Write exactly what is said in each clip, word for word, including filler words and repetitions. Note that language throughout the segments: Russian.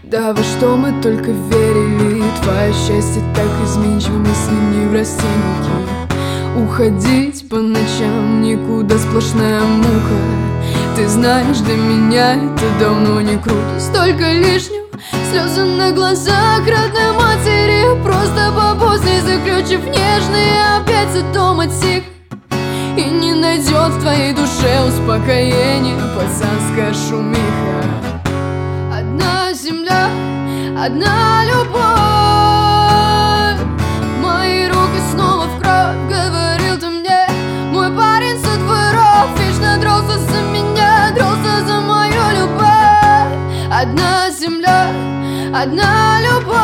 Да во что мы только верили. Твое счастье так изменчиво, мы с ним не в растеньки. Уходить по ночам никуда, сплошная мука. Ты знаешь, для меня это давно не круто. Столько лишнего, слезы на глазах родной матери. Просто по-поздней заключив нежные, опять автоматик. И не найдет в твоей душе успокоения пацанская шумиха. Одна земля, одна любовь. Мои руки снова в кровь, говорил ты мне. Мой парень со дворов вечно дрался за меня, дрался за мою любовь. Одна земля, одна любовь.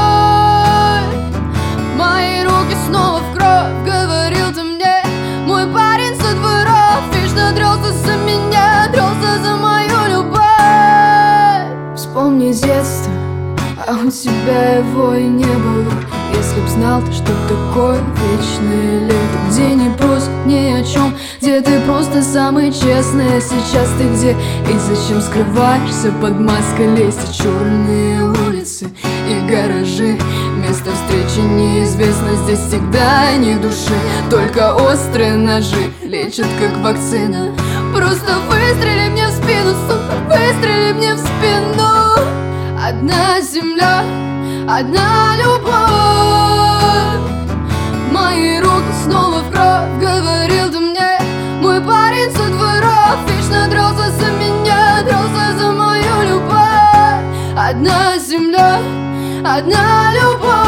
Мои руки снова в кровь, говорил ты мне. Мой парень со дворов вечно дрался за меня, дрался за мою любовь. Вспомни детство, а у тебя его и не было. Если б знал ты, что такое вечное лето, где не просят ни о чем, где ты просто самый честный. А сейчас ты где и зачем скрываешься под маской лести? Черные улицы и гаражи, место встречи неизвестно. Здесь всегда ни души, только острые ножи лечат как вакцина. Просто выстрели мне в спину, сука, выстрели мне в спину. Одна земля, одна любовь. Мои руки снова в кровь, говорил ты мне. Мой парень со дворов вечно дрался за меня, дрался за мою любовь. Одна земля, одна любовь.